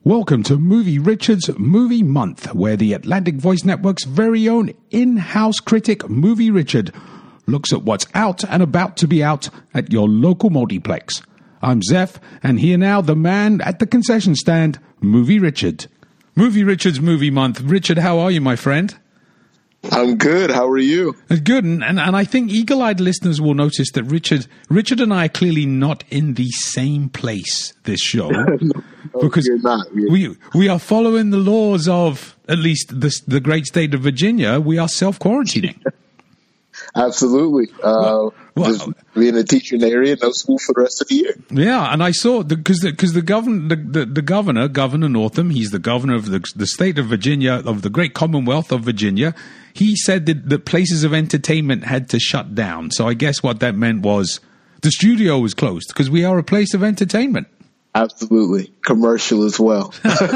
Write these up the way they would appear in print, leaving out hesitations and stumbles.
Welcome to Movie Richard's Movie Month, where the Atlantic Voice Network's very own in-house critic, Movie Richard, looks at what's out and about to be out at your local multiplex. I'm Zeph, and here now, the man at the concession stand, Movie Richard. Movie Richard's Movie Month. Richard, how are you, my friend? I'm good. How are you? Good, and I think eagle-eyed listeners will notice that Richard and I are clearly not in the same place this show. Because you're not. We are following the laws of, at least the great state of Virginia. We are self-quarantining. Absolutely. Just being a teacher in the area, no school for the rest of the year. Yeah, and I saw because the governor, Governor Northam, he's the governor of the state of Virginia, of the great Commonwealth of Virginia. He said that places of entertainment had to shut down. So I guess what that meant was the studio was closed because we are a place of entertainment. Absolutely. Commercial as well.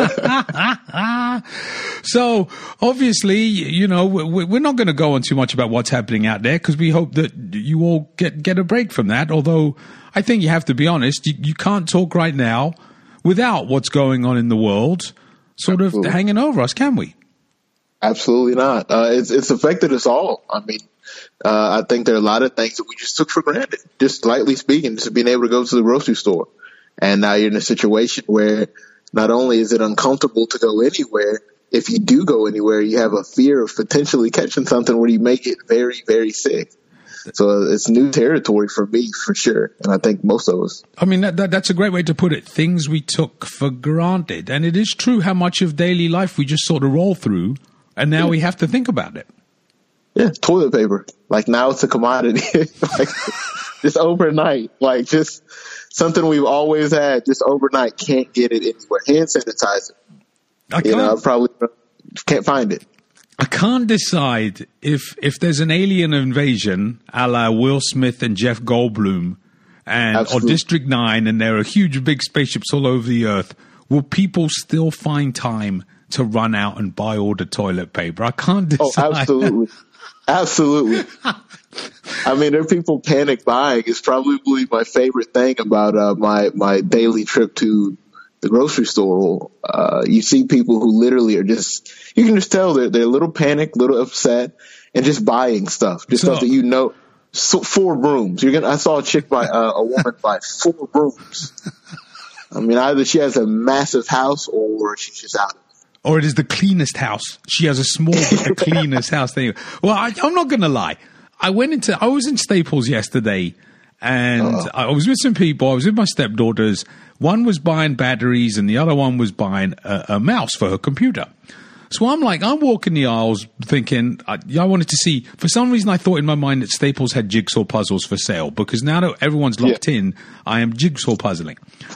So, obviously, you know, we're not going to go on too much about what's happening out there because we hope that you all get a break from that. Although, I think you have to be honest, you can't talk right now without what's going on in the world sort of hanging over us, can we? Absolutely not. It's affected us all. I mean, I think there are a lot of things that we just took for granted, just lightly speaking, just being able to go to the grocery store. And now you're in a situation where not only is it uncomfortable to go anywhere, if you do go anywhere, you have a fear of potentially catching something where you may get very, very sick. So it's new territory for me, for sure. And I think most of us. I mean, that's a great way to put it. Things we took for granted. And it is true how much of daily life we just sort of roll through. And now we have to think about it. Yeah, toilet paper. Like now it's a commodity. Like just overnight. Like just something we've always had. Just overnight. Can't get it anywhere. Hand sanitizer. Probably can't find it. I can't decide if there's an alien invasion a la Will Smith and Jeff Goldblum or District 9 and there are huge big spaceships all over the earth. Will people still find time to run out and buy all the toilet paper? I can't decide. Oh, absolutely. Absolutely. I mean, there are people panic buying. It's probably my favorite thing about my daily trip to the grocery store. You see people who literally are just, you can just tell they're a little panicked, a little upset, and just buying stuff. Stuff that you know. So 4 brooms. I saw a woman buy 4 brooms. I mean, either she has a massive house or she's just out of it. Or it is the cleanest house. She has a small but the cleanest house. There you go. Well, I'm not going to lie. I was in Staples yesterday, and I was with some people. I was with my stepdaughters. One was buying batteries, and the other one was buying a mouse for her computer. So I'm walking the aisles thinking, I wanted to see, for some reason I thought in my mind that Staples had jigsaw puzzles for sale, because now that everyone's locked in, I am jigsaw puzzling.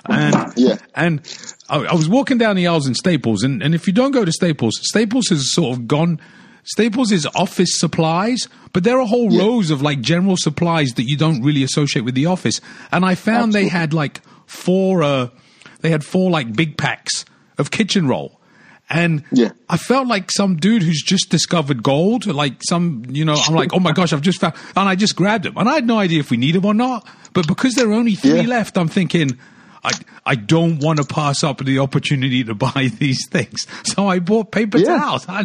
And I was walking down the aisles in Staples, and if you don't go to Staples has sort of gone. Staples is office supplies, but there are whole rows of like general supplies that you don't really associate with the office. And I found they had like 4 like big packs of kitchen roll. And I felt like some dude who's just discovered gold, like I'm like, oh my gosh, I've just found, and I just grabbed them. And I had no idea if we need them or not, but because there are only 3 left, I'm thinking, I don't want to pass up the opportunity to buy these things. So I bought paper towels. I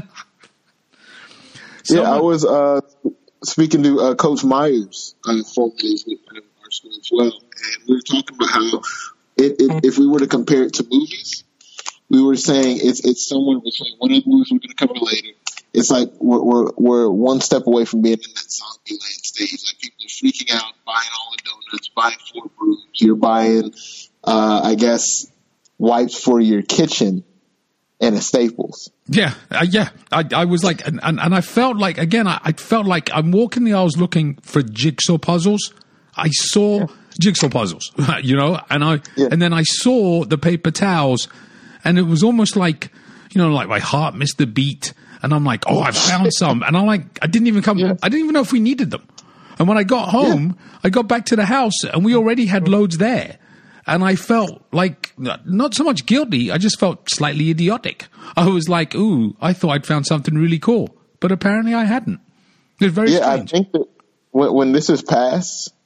was speaking to Coach Myers, formerly at our school as well, and we were talking about how if we were to compare it to movies, we were saying it's somewhere between one of the movies we're going to cover later. It's like we're one step away from being in that zombie land stage. Like people are freaking out, buying all the donuts, buying 4 brooms. You're buying, I guess, wipes for your kitchen and a Staples. I was like, and I felt like, again, I felt like I'm walking the aisles looking for jigsaw puzzles. I saw jigsaw puzzles, and then I saw the paper towels. And it was almost like, like my heart missed a beat. And I'm like, I found some. And I'm like, I didn't even know if we needed them. And when I got home, I got back to the house and we already had loads there. And I felt like, not so much guilty, I just felt slightly idiotic. I was like, I thought I'd found something really cool. But apparently I hadn't. It's very strange. I think that when this is past,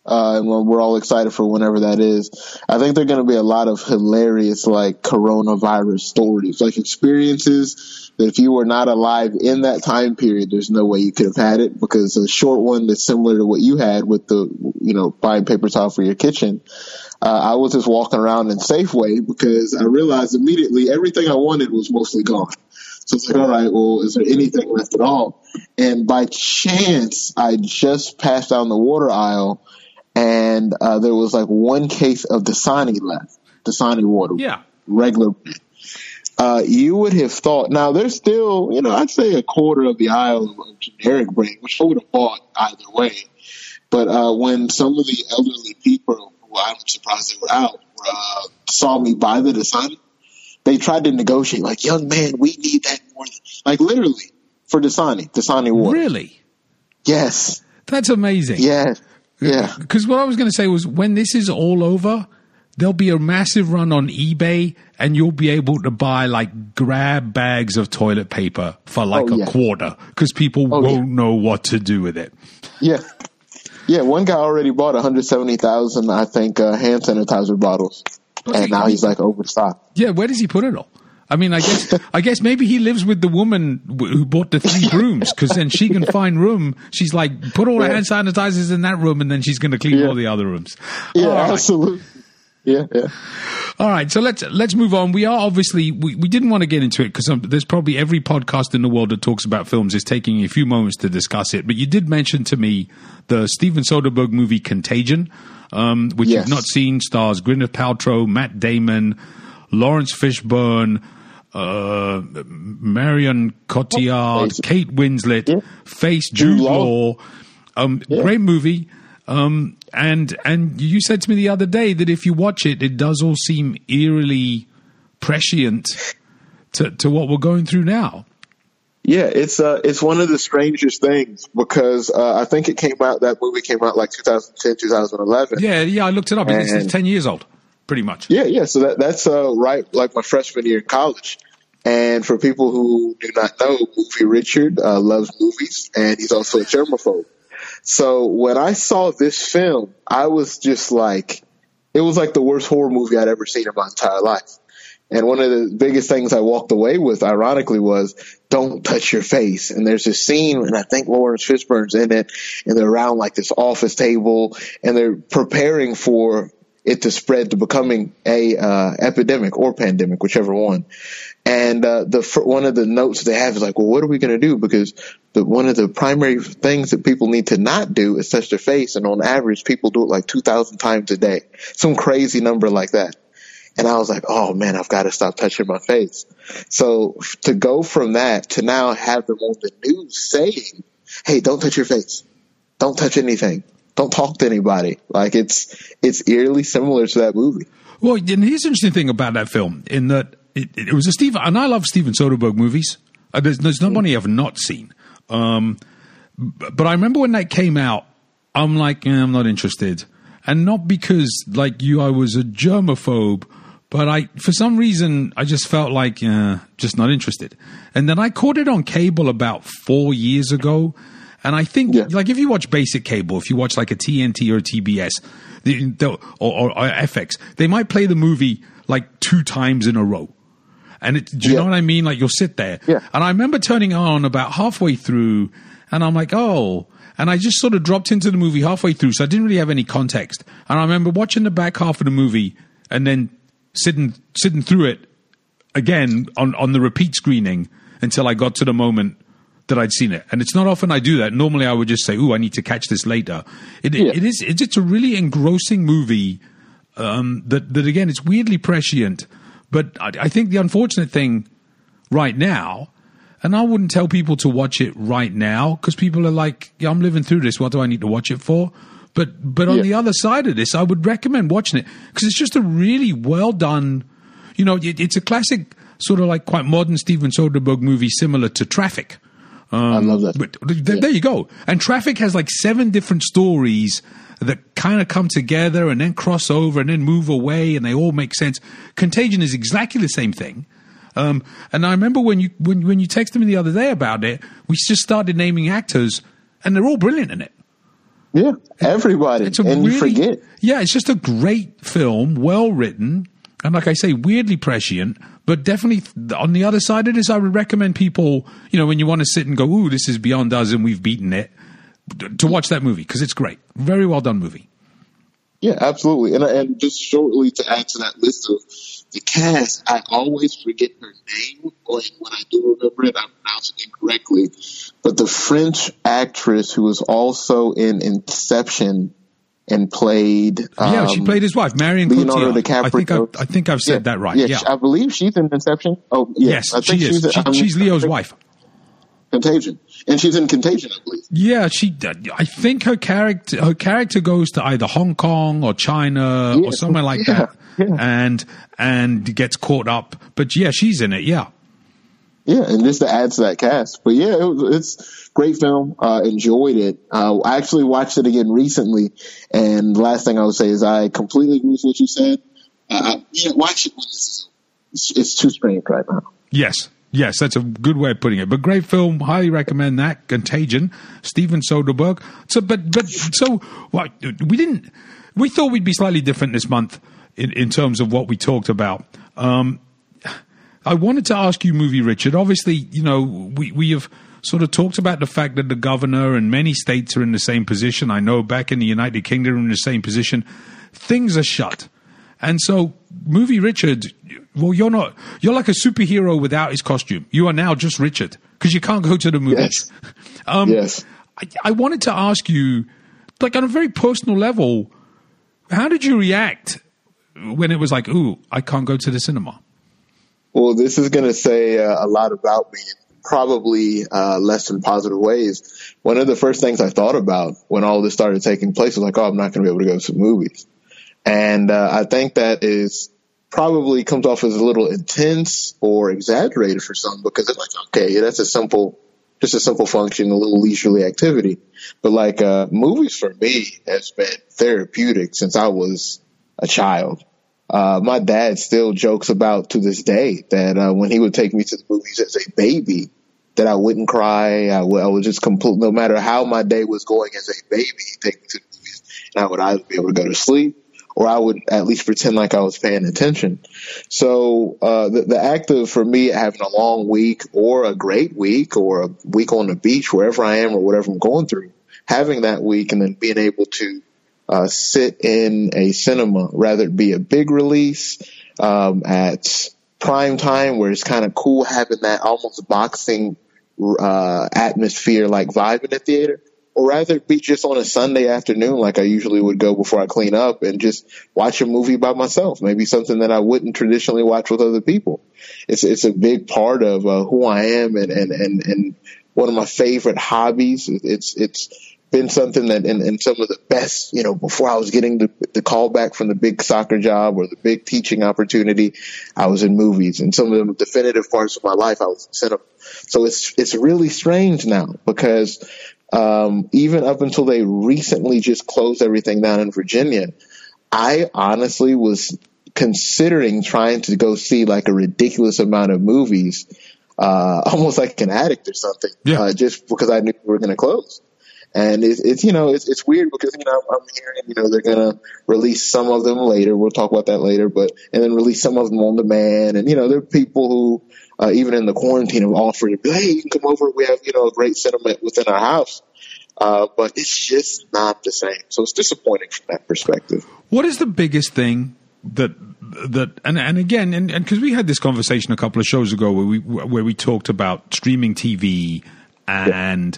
And we're all excited for whenever that is. I think there are going to be a lot of hilarious, like, coronavirus stories, like experiences that if you were not alive in that time period, there's no way you could have had it, because a short one that's similar to what you had with the, buying paper towel for your kitchen. I was just walking around in Safeway because I realized immediately everything I wanted was mostly gone. So it's like, all right, well, is there anything left at all? And by chance, I just passed down the water aisle, and there was like one case of Dasani left, Dasani water. Yeah. Regular. You would have thought, now there's still, I'd say a quarter of the aisle of generic brand, which I would have bought either way. But when some of the elderly people, who I'm surprised they were out, saw me buy the Dasani, they tried to negotiate, like, young man, we need that more than, like, literally, for Dasani water. Really? Yes. That's amazing. Yes. Yeah. Because what I was going to say was, when this is all over, there'll be a massive run on eBay, and you'll be able to buy, like, grab bags of toilet paper for, like, a quarter, because people won't know what to do with it. Yeah. Yeah, one guy already bought 170,000, I think, hand sanitizer bottles. And now he's like overstocked. Yeah, where does he put it all? I mean, I guess maybe he lives with the woman who bought the 3 rooms, because then she can find room. She's like, put all the hand sanitizers in that room, and then she's going to clean all the other rooms. Yeah, absolutely. Yeah. All right, so let's move on. We are obviously we didn't want to get into it because there's probably every podcast in the world that talks about films is taking a few moments to discuss it. But you did mention to me the Steven Soderbergh movie Contagion, which you've not seen, stars Gwyneth Paltrow, Matt Damon, Lawrence Fishburne, Marion Cotillard, Kate Winslet, Face, Jude Law. Great movie. And you said to me the other day that if you watch it, it does all seem eerily prescient to what we're going through now. Yeah, it's one of the strangest things, because I think that movie came out like 2010, 2011. Yeah, I looked it up. It's 10 years old, pretty much. Yeah. So that's right, like my freshman year in college. And for people who do not know, Movie Richard loves movies, and he's also a germaphobe. So when I saw this film, I was just like, it was like the worst horror movie I'd ever seen in my entire life. And one of the biggest things I walked away with, ironically, was don't touch your face. And there's this scene, and I think Lawrence Fishburne's in it, and they're around like this office table, and they're preparing for it to spread to becoming a epidemic or pandemic, whichever one. And one of the notes they have is like, well, what are we going to do? Because one of the primary things that people need to not do is touch their face. And on average, people do it like 2,000 times a day. Some crazy number like that. And I was like, oh, man, I've got to stop touching my face. So to go from that to now have them on the news saying, hey, don't touch your face. Don't touch anything. Don't talk to anybody. Like, it's eerily similar to that movie. Well, and here's the interesting thing about that film, in that it was and I love Steven Soderbergh movies. There's not many I've not seen. But I remember when that came out, I'm like, I'm not interested. And not because, like you, I was a germaphobe, but for some reason, I just felt like, just not interested. And then I caught it on cable about 4 years ago. And I think, like, if you watch basic cable, if you watch like a TNT or a TBS or FX, they might play the movie like 2 times in a row. And do you know what I mean? Like, you'll sit there. Yeah. And I remember turning on about halfway through, and I'm like, oh. And I just sort of dropped into the movie halfway through, so I didn't really have any context. And I remember watching the back half of the movie and then sitting through it again on the repeat screening until I got to the moment that I'd seen it. And it's not often I do that. Normally I would just say, ooh, I need to catch this later. It's a really engrossing movie that again, it's weirdly prescient. But I think the unfortunate thing right now, and I wouldn't tell people to watch it right now because people are like, yeah, I'm living through this. What do I need to watch it for? But on the other side of this, I would recommend watching it because it's just a really well done, it's a classic sort of like quite modern Steven Soderbergh movie similar to Traffic. I love that. But there you go. And Traffic has like 7 different stories that kind of come together and then cross over and then move away and they all make sense. Contagion is exactly the same thing. And I remember when you texted me the other day about it, we just started naming actors and they're all brilliant in it. Yeah, everybody. And you forget. Yeah, it's just a great film, well written, and like I say, weirdly prescient, but definitely on the other side of this, I would recommend people, when you want to sit and go, ooh, this is beyond us and we've beaten it, to watch that movie, because it's great. Very well done movie. Yeah, absolutely. And just shortly to add to that list of the cast, I always forget her name, or when I do remember it, I pronounce it incorrectly. But the French actress who was also in Inception and played... she played his wife, Marion Leonardo Cotillard. DiCaprio. I think I've said that right. Yeah, I believe she's in Inception. Oh, yeah. Yes, I think she is. She's Leo's wife. Contagion. And she's in Contagion, I believe. Yeah, I think her character goes to either Hong Kong or China or somewhere like that, and gets caught up. But yeah, she's in it. Yeah, and just to add to that cast. But yeah, it's great film. Enjoyed it. I actually watched it again recently, and the last thing I would say is I completely agree with what you said. Watch it when it's too strange right now. Yes, that's a good way of putting it. But great film, highly recommend that. Contagion, Steven Soderbergh. We thought we'd be slightly different this month in terms of what we talked about. I wanted to ask you, Movie Richard. Obviously, we have sort of talked about the fact that the governor and many states are in the same position. I know back in the United Kingdom, in the same position. Things are shut. And so, Movie Richard, well, you're like a superhero without his costume. You are now just Richard because you can't go to the movies. Yes. Yes. I wanted to ask you, like on a very personal level, how did you react when it was like, ooh, I can't go to the cinema? Well, this is going to say a lot about me, probably less than positive ways. One of the first things I thought about when all this started taking place was like, oh, I'm not going to be able to go to the movies. And I think that is probably comes off as a little intense or exaggerated for some, because it's like, okay, that's just a simple function, a little leisurely activity. But like movies for me has been therapeutic since I was a child. My dad still jokes about to this day that when he would take me to the movies as a baby, that I wouldn't cry. I would just no matter how my day was going as a baby, he'd take me to the movies, and I would either be able to go to sleep, or I would at least pretend like I was paying attention. So the act of, for me, having a long week or a great week or a week on the beach, wherever I am or whatever I'm going through, having that week and then being able to sit in a cinema, rather it be a big release at prime time where it's kind of cool having that almost boxing atmosphere like vibe in the theater, or rather be just on a Sunday afternoon like I usually would go before I clean up and just watch a movie by myself, maybe something that I wouldn't traditionally watch with other people. It's a big part of who I am and one of my favorite hobbies. It's been something that in some of the best, before I was getting the call back from the big soccer job or the big teaching opportunity, I was in movies, and some of the definitive parts of my life I was in cinema. So it's really strange now because even up until they recently just closed everything down in Virginia, I honestly was considering trying to go see like a ridiculous amount of movies, almost like an addict or something, just because I knew we were going to close. And it's weird because, I'm hearing, they're going to release some of them later. We'll talk about that later, and then release some of them on demand. And, there are people who, even in the quarantine, have offered, hey, you can come over. We have, a great cinema within our house. But it's just not the same. So it's disappointing from that perspective. What is the biggest thing that again, because we had this conversation a couple of shows ago where we talked about streaming TV and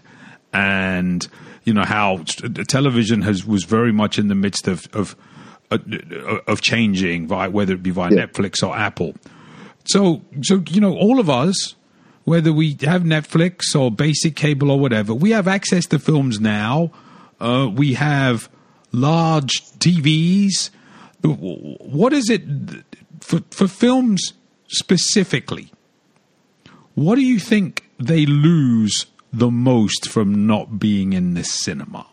how television was very much in the midst of changing, whether it be via Netflix or Apple. So all of us, whether we have Netflix or basic cable or whatever, we have access to films now. We have large TVs. What is it for films specifically? What do you think they lose the most from not being in the cinema?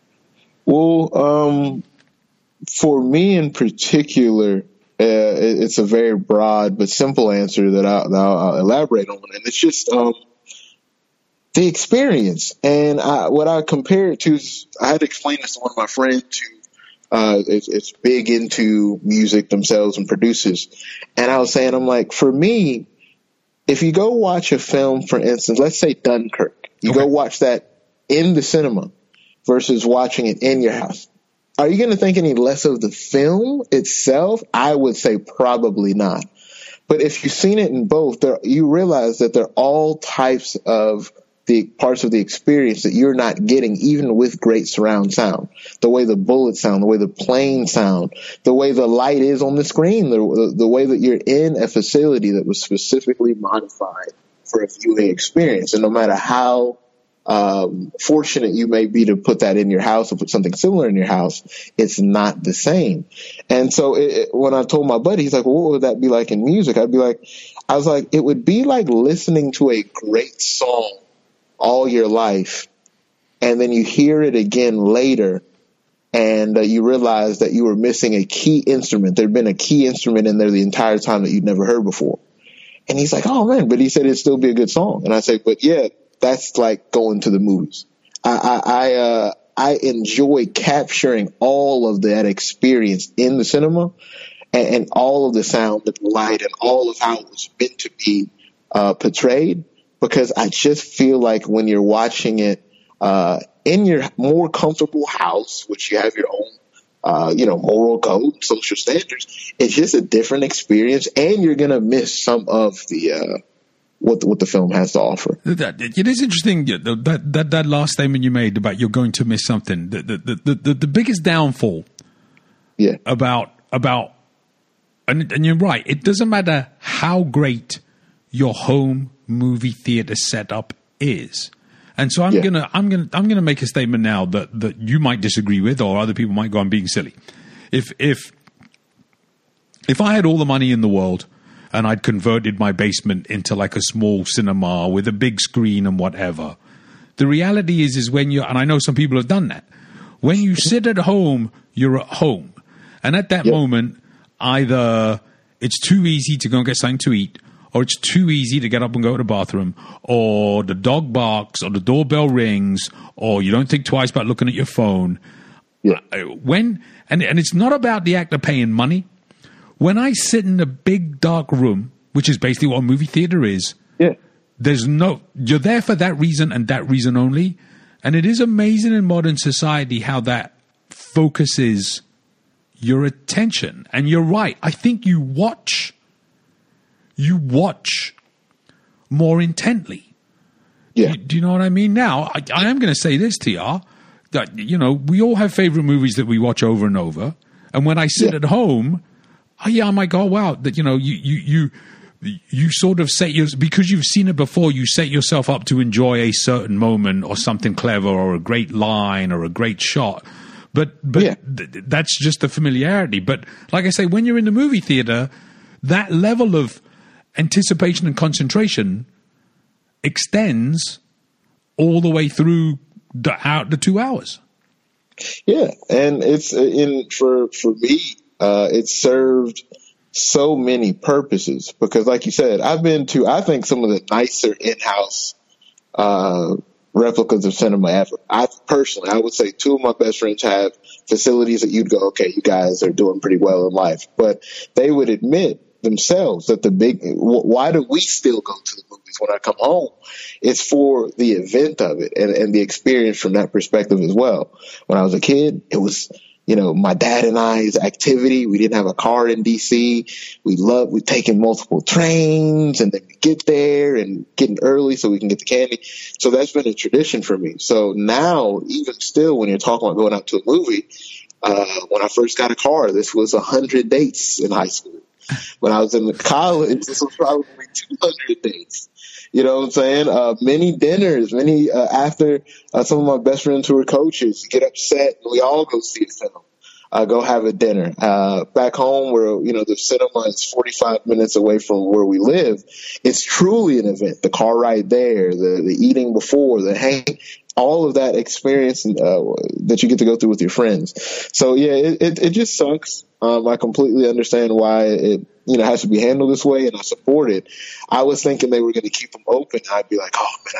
Well, for me in particular, it's a very broad but simple answer that I'll elaborate on, and it's just the experience. And what I compare it to is, I had to explain this to one of my friends who it's big into music themselves and produces. And I was saying, I'm like, for me, if you go watch a film, for instance, let's say Dunkirk, you go watch that in the cinema versus watching it in your house. Are you going to think any less of the film itself? I would say probably not. But if you've seen it in both, you realize that there are all types of the parts of the experience that you're not getting, even with great surround sound. The way the bullets sound, the way the planes sound, the way the light is on the screen, the way that you're in a facility that was specifically modified for a viewing experience. And no matter how fortunate you may be to put that in your house or put something similar in your house, it's not the same. And so when I told my buddy, he's like, well, what would that be like in music? I was like, it would be like listening to a great song all your life, and then you hear it again later, and you realize that you were missing a key instrument. There'd been a key instrument in there the entire time that you'd never heard before. And he's like, oh man, but he said it'd still be a good song. And I say, but yeah, that's like going to the movies. I enjoy capturing all of that experience in the cinema, and all of the sound and light and all of how it was meant to be portrayed. Because I just feel like when you're watching it in your more comfortable house, which you have your own, moral code, social standards, it's just a different experience, and you're gonna miss some of the what the film has to offer. It is interesting that last statement you made about you're going to miss something. The biggest downfall, about and you're right. It doesn't matter how great your home movie theater setup is. And so I'm gonna make a statement now that you might disagree with, or other people might go, I'm being silly. If I had all the money in the world and I'd converted my basement into like a small cinema with a big screen and whatever, the reality is when and I know some people have done that, when you sit at home, you're at home. And at that moment, either it's too easy to go and get something to eat, or it's too easy to get up and go to the bathroom, or the dog barks, or the doorbell rings, or you don't think twice about looking at your phone. And it's not about the act of paying money. When I sit in a big dark room, which is basically what a movie theater is, you're there for that reason and that reason only. And it is amazing in modern society how that focuses your attention. And you're right. I think you watch more intently. Do you know what I mean? Now, I am going to say this, TR, that, we all have favorite movies that we watch over and over. And when I sit at home, I might go, wow, that, you sort of because you've seen it before, you set yourself up to enjoy a certain moment or something clever or a great line or a great shot. But that's just the familiarity. But like I say, when you're in the movie theater, that level of anticipation and concentration extends all the way through the 2 hours. Yeah, and it's for me, it served so many purposes because, like you said, I've been to I think some of the nicer in-house replicas of cinema ever. I would say two of my best friends have facilities that you'd go, okay, you guys are doing pretty well in life, but they would admit themselves that why do we still go to the movies when I come home? It's for the event of it and the experience from that perspective as well. When I was a kid, it was, my dad and I's activity. We didn't have a car in DC. We'd taken multiple trains and then we get there and getting early so we can get the candy. So that's been a tradition for me. So now, even still, when you're talking about going out to a movie, when I first got a car, this was 100 dates in high school. When I was in college, this was probably 200 dates. You know what I'm saying? Many dinners, after some of my best friends who were coaches get upset and we all go see a film, go have a dinner. Back home where, the cinema is 45 minutes away from where we live, it's truly an event. The car ride there, the eating before, the hang, all of that experience that you get to go through with your friends. So yeah, it just sucks. I completely understand why it has to be handled this way, and I support it. I was thinking they were going to keep them open. I'd be like, oh man, I'd be there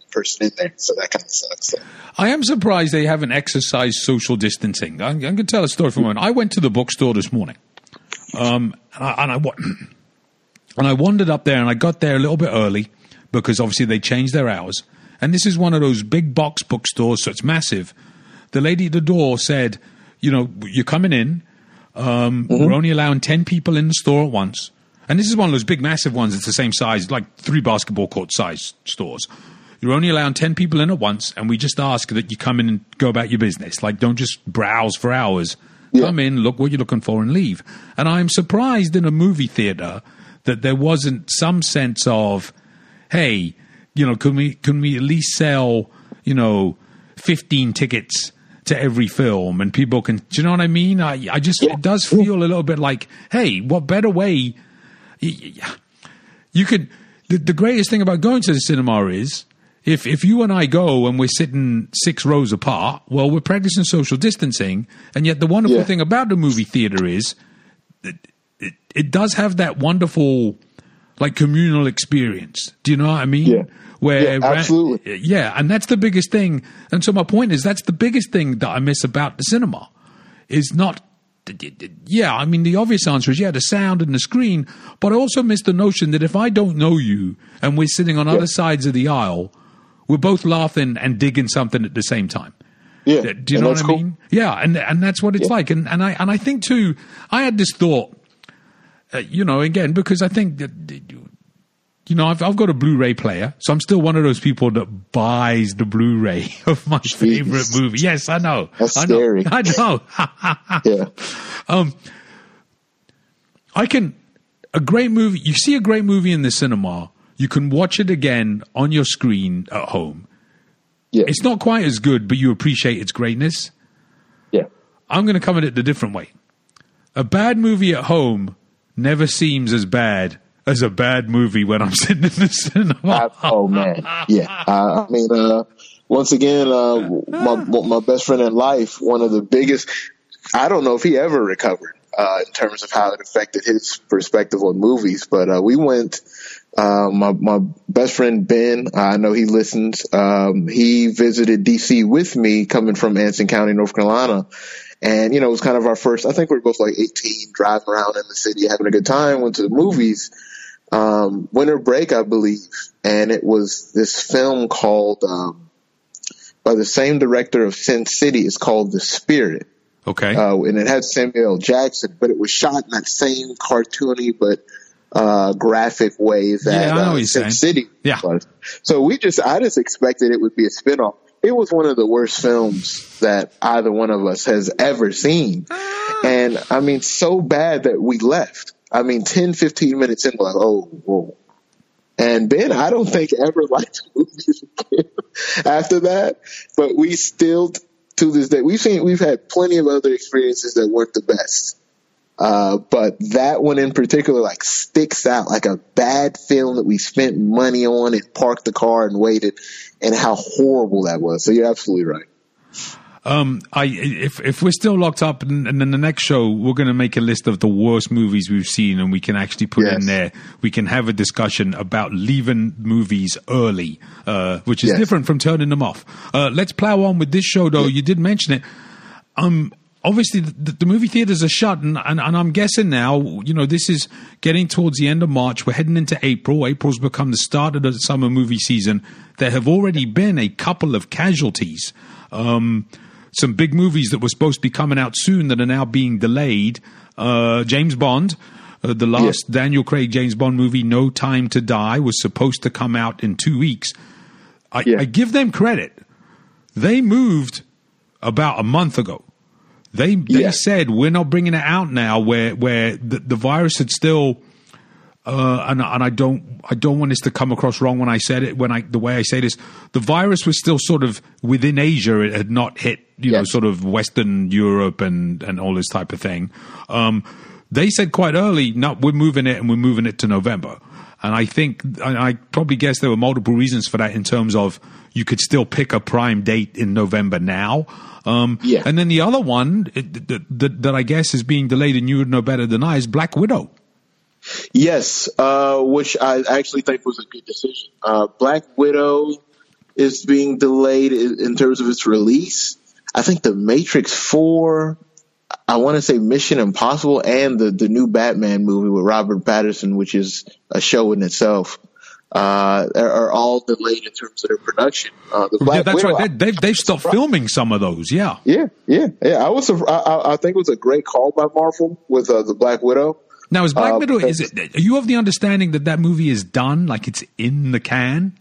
person in there. So that kind of sucks. So. I am surprised they haven't exercised social distancing. I'm going to tell a story for a moment. I went to the bookstore this morning, and I wandered up there, and I got there a little bit early because obviously they changed their hours. And this is one of those big box bookstores, so it's massive. The lady at the door said, you're coming in. We're only allowing 10 people in the store at once. And this is one of those big, massive ones. It's the same size, like 3 basketball court size stores. You're only allowing 10 people in at once, and we just ask that you come in and go about your business. Like, don't just browse for hours. Yeah. Come in, look what you're looking for, and leave. And I'm surprised in a movie theater that there wasn't some sense of, hey, can we at least sell, 15 tickets to every film, and people can, do you know what I mean? I just, it does feel a little bit like, hey, what better way you could, the greatest thing about going to the cinema is, if you and I go and we're sitting 6 rows apart, well, we're practicing social distancing, and yet the wonderful thing about the movie theater is it does have that wonderful, like, communal experience. Do you know what I mean? Yeah. Where, absolutely. Yeah, and that's the biggest thing. And so my point is, that's the biggest thing that I miss about the cinema is not, I mean, the obvious answer is, the sound and the screen, but I also miss the notion that if I don't know you and we're sitting on other sides of the aisle, we're both laughing and digging something at the same time. Yeah. Do you know what I mean? Yeah, and that's what it's like. And I think, too, I had this thought, again, because I think that, I've got a Blu-ray player, so I'm still one of those people that buys the Blu-ray of my favorite movie. Yes, I know. That's scary. I know. Yeah. A great movie, you see a great movie in the cinema, you can watch it again on your screen at home. Yeah. It's not quite as good, but you appreciate its greatness. Yeah. I'm going to come at it the different way. A bad movie at home never seems as bad as a bad movie when I'm sitting in the cinema. Oh man, yeah. I mean, once again, my best friend in life, one of the biggest. I don't know if he ever recovered in terms of how it affected his perspective on movies, but we went. My best friend Ben, I know he listens. He visited DC with me, coming from Anson County, North Carolina. And, it was kind of our first, I think we were both like 18, driving around in the city, having a good time, went to the movies, winter break, I believe. And it was this film called, by the same director of Sin City. It's called The Spirit. Okay. And it had Samuel L. Jackson, but it was shot in that same cartoony, but, graphic way that Sin City was. So I just expected it would be a spinoff. It was one of the worst films that either one of us has ever seen. And I mean, so bad that we left. I mean, 10, 15 minutes in, we're like, oh, whoa. And Ben, I don't think ever liked movies again after that. But we still, to this day, we've had plenty of other experiences that weren't the best. But that one in particular, like, sticks out like a bad film that we spent money on and parked the car and waited, and how horrible that was. So you're absolutely right. If we're still locked up, and in the next show, we're going to make a list of the worst movies we've seen, and we can actually put in there. We can have a discussion about leaving movies early, which is different from turning them off. Let's plow on with this show, though. You did mention it. Obviously, the movie theaters are shut, and I'm guessing now, this is getting towards the end of March. We're heading into April. April's become the start of the summer movie season. There have already been a couple of casualties. Some big movies that were supposed to be coming out soon that are now being delayed. James Bond, the last Daniel Craig James Bond movie, No Time to Die, was supposed to come out in 2 weeks. I give them credit. They moved about a month ago. They said we're not bringing it out now, where the virus had still, and I don't want this to come across wrong when I said it, the way I say this, the virus was still sort of within Asia. It had not hit sort of Western Europe and all this type of thing. They said quite early, no, we're moving it to November. And I probably guess there were multiple reasons for that in terms of you could still pick a prime date in November now. And then the other one that I guess is being delayed, and you would know better than I, is Black Widow. Yes, which I actually think was a good decision. Black Widow is being delayed in terms of its release. I think the Matrix 4, I want to say Mission Impossible, and the new Batman movie with Robert Pattinson, which is a show in itself, are all delayed in terms of their production. That's Widow, right. They've stopped filming some of those. Yeah. I think it was a great call by Marvel with the Black Widow. Now, is Black Widow? Are you of the understanding that movie is done, like it's in the can?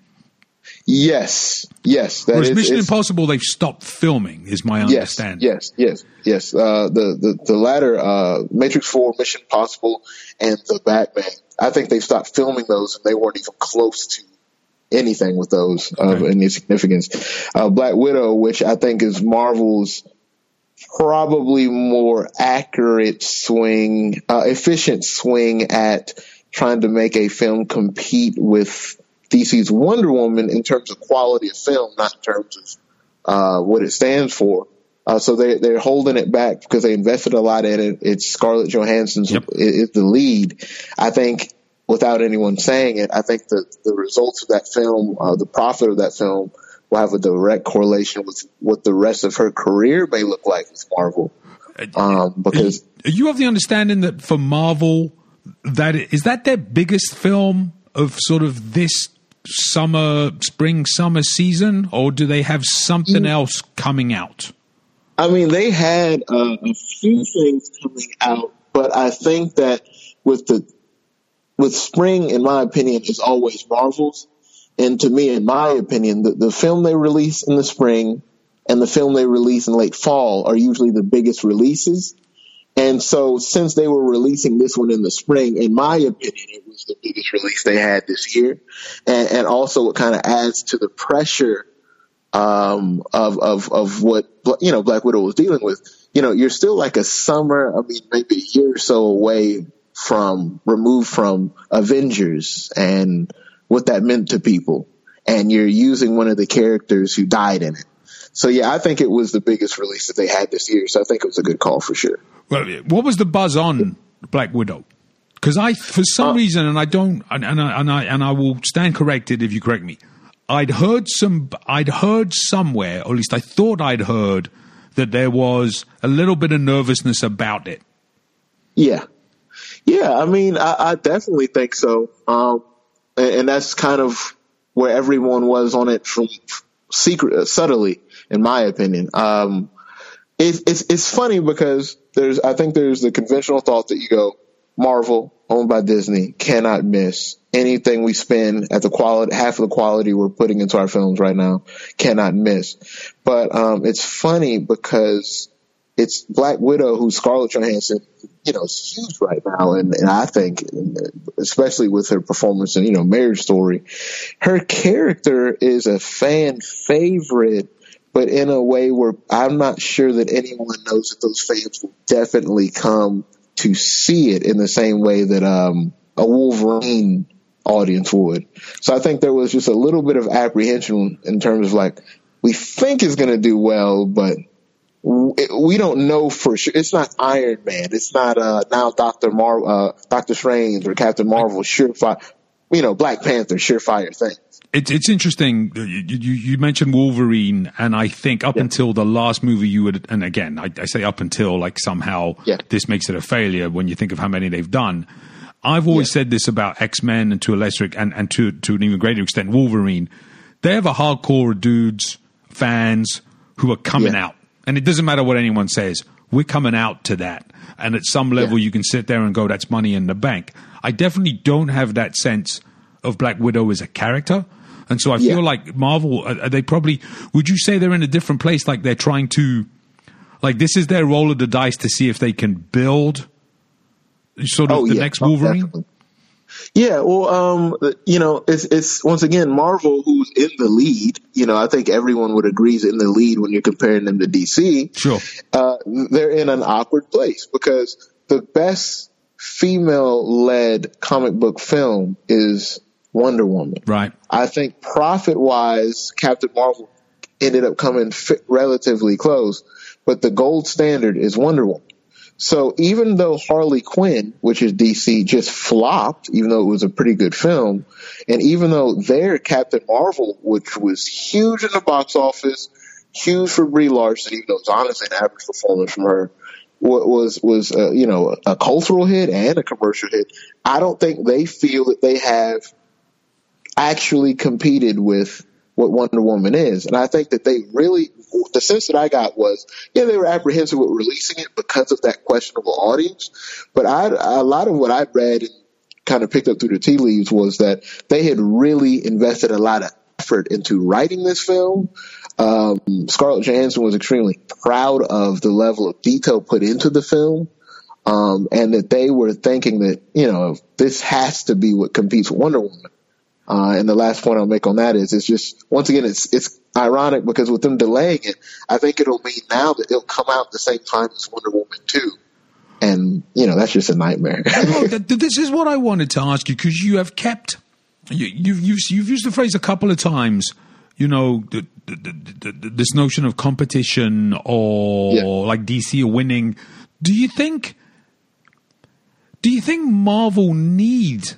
Yes. Whereas Mission Impossible, they've stopped filming, is my understanding. Yes. The latter, Matrix 4, Mission Impossible, and the Batman, I think they stopped filming those, and they weren't even close to anything with those of any significance. Black Widow, which I think is Marvel's probably more accurate swing, efficient swing at trying to make a film compete with DC's Wonder Woman in terms of quality of film, not in terms of what it stands for. So they're holding it back because they invested a lot in it. It's Scarlett Johansson's is the lead. I think, without anyone saying it, I think the results of that film, the profit of that film, will have a direct correlation with what the rest of her career may look like with Marvel. Because you have the understanding that for Marvel, is that their biggest film of sort of this spring summer season, or do they have something else coming out? I mean, they had a few things coming out, but I think that with spring, in my opinion, is always Marvel's. And to me, in my opinion, the film they release in the spring and the film they release in late fall are usually the biggest releases. And so since they were releasing this one in the spring, in my opinion, it was the biggest release they had this year. And also it kind of adds to the pressure of what, Black Widow was dealing with. You're still like a summer, maybe a year or so away removed from Avengers and what that meant to people. And you're using one of the characters who died in it. So, yeah, I think it was the biggest release that they had this year. So I think it was a good call for sure. Well, what was the buzz on Black Widow? Because for some reason, and I don't, and I will stand corrected if you correct me. I'd heard somewhere, or at least I thought I'd heard, that there was a little bit of nervousness about it. Yeah. I definitely think so. And that's kind of where everyone was on it from subtly, in my opinion. It's funny because I think there's the conventional thought that you go, Marvel, owned by Disney, cannot miss anything we spend at the quality, half of the quality we're putting into our films right now, cannot miss. But it's funny because it's Black Widow, who's Scarlett Johansson, is huge right now. And I think, especially with her performance in, Marriage Story, her character is a fan favorite, but in a way where I'm not sure that anyone knows that those fans will definitely come to see it in the same way that a Wolverine audience would. So I think there was just a little bit of apprehension in terms of like, we think it's going to do well, but we don't know for sure. It's not Iron Man. It's not now Doctor Strange or Captain Marvel. Surefire, Black Panther. Surefire thing. It's interesting. You mentioned Wolverine, and I think up until the last movie you would, and again I say up until, like somehow this makes it a failure when you think of how many they've done. I've always said this about X-Men, and to a lesser and to an even greater extent Wolverine. They have a hardcore dudes, fans who are coming out. And it doesn't matter what anyone says. We're coming out to that. And at some level, you can sit there and go, that's money in the bank. I definitely don't have that sense of Black Widow as a character. And so I feel like Marvel, they probably, would you say they're in a different place? Like they're trying to, like this is their roll of the dice to see if they can build sort of the next Wolverine? Definitely. Yeah, well, it's once again Marvel who's in the lead. I think everyone would agree is in the lead when you're comparing them to DC. Sure. They're in an awkward place because the best female-led comic book film is Wonder Woman. Right. I think profit-wise, Captain Marvel ended up coming relatively close, but the gold standard is Wonder Woman. So even though Harley Quinn, which is DC, just flopped, even though it was a pretty good film, and even though their Captain Marvel, which was huge in the box office, huge for Brie Larson, even though it was honestly an average performance from her, was a cultural hit and a commercial hit. I don't think they feel that they have actually competed with what Wonder Woman is. And I think that they really, the sense that I got was, yeah, they were apprehensive with releasing it because of that questionable audience. But a lot of what I read and kind of picked up through the tea leaves was that they had really invested a lot of effort into writing this film. Scarlett Johansson was extremely proud of the level of detail put into the film. And that they were thinking that, this has to be what competes with Wonder Woman. And the last point I'll make on that is, it's just, once again, it's ironic because with them delaying it, I think it'll mean now that it'll come out at the same time as Wonder Woman 2. And, that's just a nightmare. This is what I wanted to ask you, because you have kept, you've used the phrase a couple of times, this notion of competition or like DC are winning. Do you think Marvel need?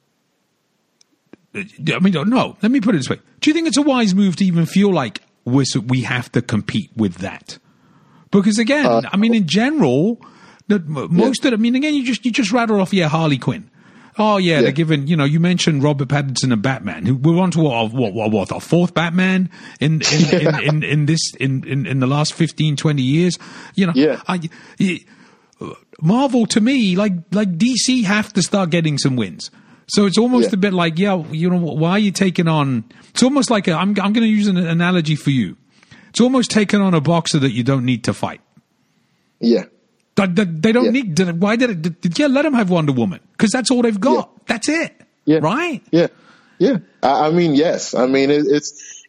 I mean, no. Let me put it this way: do you think it's a wise move to even feel like we have to compete with that? Because again, in general, most of. I mean, again, you just rattle off, Harley Quinn. Oh yeah, they're giving. You mentioned Robert Pattinson and Batman. We're on to what our fourth Batman in the last 15, 20 years. Marvel, to me, like DC, have to start getting some wins. So it's almost a bit like, why are you taking on? It's almost like I'm going to use an analogy for you. It's almost taking on a boxer that you don't need to fight. Yeah. They don't need. Why did it? Let them have Wonder Woman, because that's all they've got. Yeah. That's it. Yeah. Right. Yeah. Yeah. I mean, yes. I mean, it's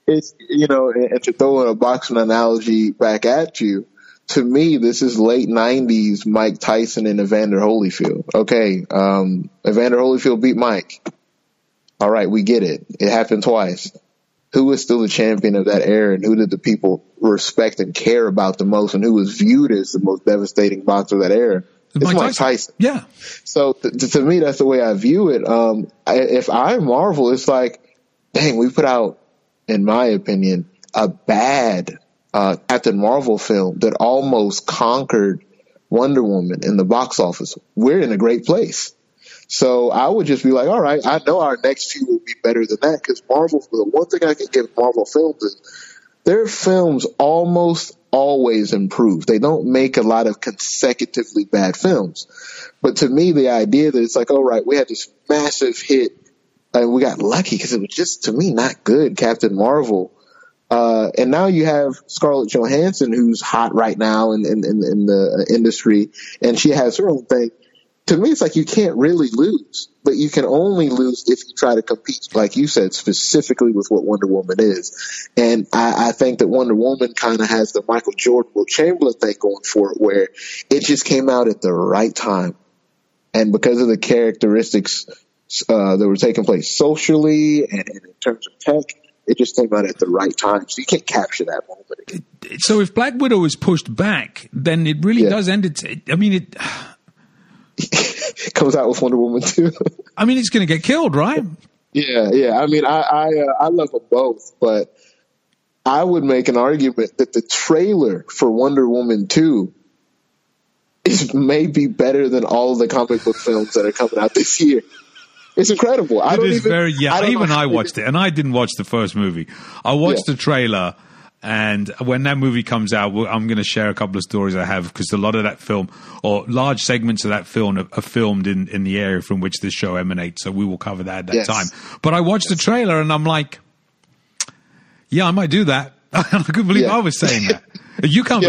and to throw in a boxing analogy back at you. To me, this is late 90s Mike Tyson and Evander Holyfield. Okay, Evander Holyfield beat Mike. All right, we get it. It happened twice. Who was still the champion of that era, and who did the people respect and care about the most, and who was viewed as the most devastating boxer of that era? It's Mike Tyson. Yeah. So to me, that's the way I view it. If I'm Marvel, it's like, dang, we put out, in my opinion, a bad Captain Marvel film that almost conquered Wonder Woman in the box office. We're in a great place. So I would just be like, all right, I know our next few will be better than that, because Marvel, the one thing I can give Marvel films is their films almost always improve. They don't make a lot of consecutively bad films. But to me, the idea that it's like, all right, we had this massive hit and we got lucky because it was just, to me, not good, Captain Marvel. And now you have Scarlett Johansson, who's hot right now in the industry, and she has her own thing. To me, it's like you can't really lose, but you can only lose if you try to compete, like you said, specifically with what Wonder Woman is. And I think that Wonder Woman kind of has the Michael Jordan, Will Chamberlain thing going for it, where it just came out at the right time. And because of the characteristics that were taking place socially and in terms of tech, it just came out at the right time. So you can't capture that moment. So if Black Widow is pushed back, then it really does end it. I mean, it comes out with Wonder Woman 2. I mean, it's going to get killed, right? Yeah. I mean, I love them both, but I would make an argument that the trailer for Wonder Woman 2 is maybe better than all of the comic book films that are coming out this year. It's incredible. I watched it, and I didn't watch the first movie. I watched the trailer, and when that movie comes out, I'm going to share a couple of stories I have, because a lot of that film, or large segments of that film, are filmed in the area from which this show emanates. So we will cover that at that time. But I watched the trailer, and I'm like, yeah, I might do that. I couldn't believe I was saying that. You can't.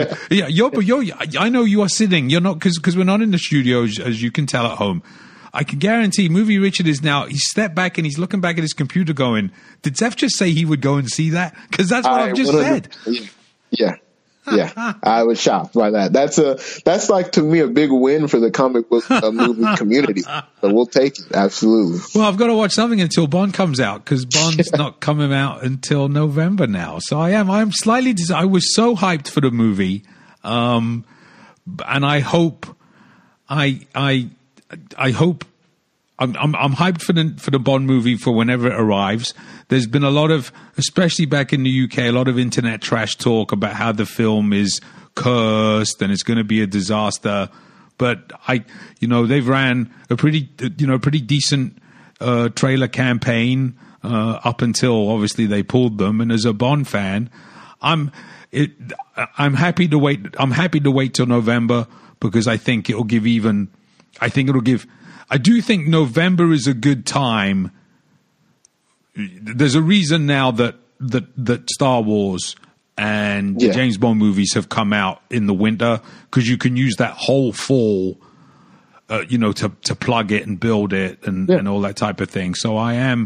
I know you are sitting. You're not, because we're not in the studio, as you can tell at home. I can guarantee Movie Richard is now, he stepped back and he's looking back at his computer going, did Zeph just say he would go and see that? Because that's what I've just said. Yeah. I was shocked by that. That's like, to me, a big win for the comic book movie community. So we'll take it. Absolutely. Well, I've got to watch something until Bond comes out, because Bond's not coming out until November now. So I'm slightly, I was so hyped for the movie. And I hope, I hope. I'm hyped for the Bond movie for whenever it arrives. There's been a lot of, especially back in the UK, a lot of internet trash talk about how the film is cursed and it's going to be a disaster. But they've ran a pretty decent trailer campaign up until obviously they pulled them. And as a Bond fan, I'm happy to wait. I'm happy to wait till November because I think it'll give. I do think November is a good time. There's a reason now that Star Wars and the James Bond movies have come out in the winter because you can use that whole fall, to plug it and build it and all that type of thing. So I'm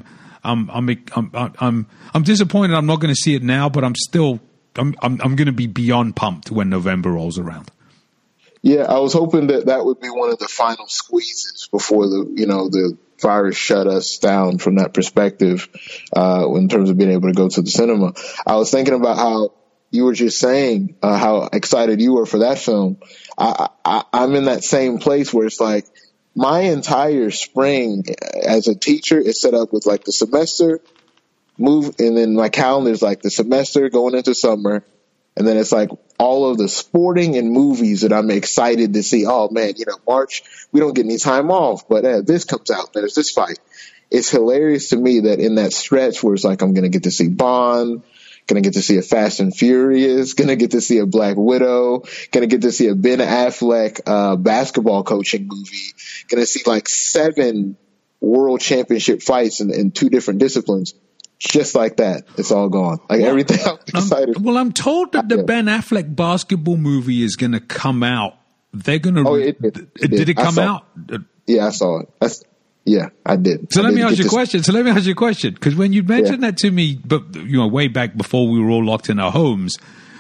disappointed. I'm not going to see it now, but I'm going to be beyond pumped when November rolls around. Yeah, I was hoping that would be one of the final squeezes before the virus shut us down from that perspective, in terms of being able to go to the cinema. I was thinking about how you were just saying how excited you were for that film. I'm in that same place where it's like my entire spring as a teacher is set up with like the semester move, and then my calendar is like the semester going into summer. And then it's like all of the sporting and movies that I'm excited to see. Oh, man, March, we don't get any time off, but this comes out. There's this fight. It's hilarious to me that in that stretch where it's like I'm going to get to see Bond, going to get to see a Fast and Furious, going to get to see a Black Widow, going to get to see a Ben Affleck basketball coaching movie, going to see like 7 world championship fights in 2 different disciplines. Just like that, it's all gone. Like everything I'm excited. I'm told that the Ben Affleck basketball movie is going to come out. They're going to. Oh, did it come out? Yeah, I saw it. I did. So let me ask you a question. Because when you mentioned that to me, but way back before we were all locked in our homes,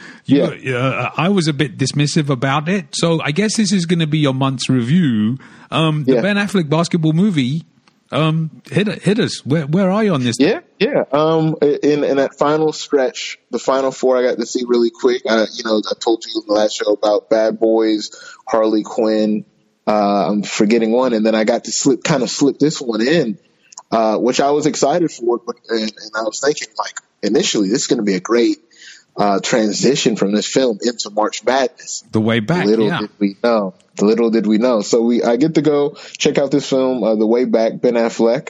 I was a bit dismissive about it. So I guess this is going to be your month's review. The Ben Affleck basketball movie. Hit us. Where are you on this? Yeah. In that final stretch, the final 4 I got to see really quick. I told you in the last show about Bad Boys, Harley Quinn. I'm forgetting one, and then I got to slip this one in, which I was excited for. And I was thinking, like, initially, this is going to be a great transition from this film into March Madness. The way back. Little did we know. So I get to go check out this film, The Way Back, Ben Affleck.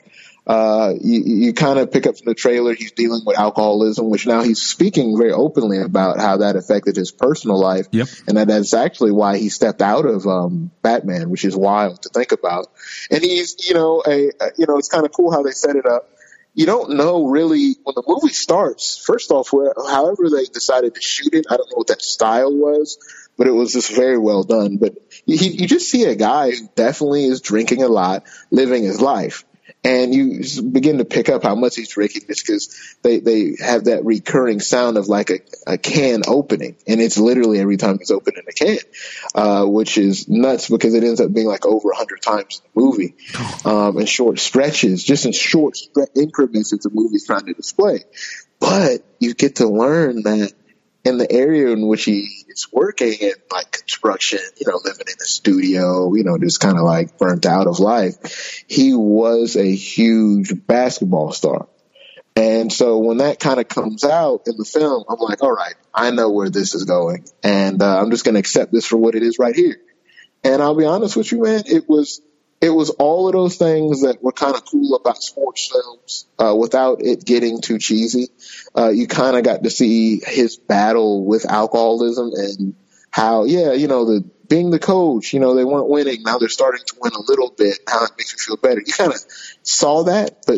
You kind of pick up from the trailer, he's dealing with alcoholism, which now he's speaking very openly about how that affected his personal life. Yep. And that's actually why he stepped out of Batman, which is wild to think about. And he's, it's kind of cool how they set it up. You don't know really when the movie starts. First off, however they decided to shoot it, I don't know what that style was, but it was just very well done. But you just see a guy who definitely is drinking a lot, living his life. And you begin to pick up how much he's drinking just because they have that recurring sound of like a can opening. And it's literally every time he's opening a can, which is nuts because it ends up being like over 100 times in the movie, in short stretches, just in short increments that the movie's trying to display. But you get to learn that in the area in which he is working in like construction, living in a studio, just kind of like burnt out of life, he was a huge basketball star. And so when that kind of comes out in the film, I'm like, all right, I know where this is going. And I'm just going to accept this for what it is right here. And I'll be honest with you, man, it was all of those things that were kind of cool about sports films, without it getting too cheesy. You kind of got to see his battle with alcoholism and how, being the coach, they weren't winning. Now they're starting to win a little bit. How it makes you feel better. You kind of saw that, but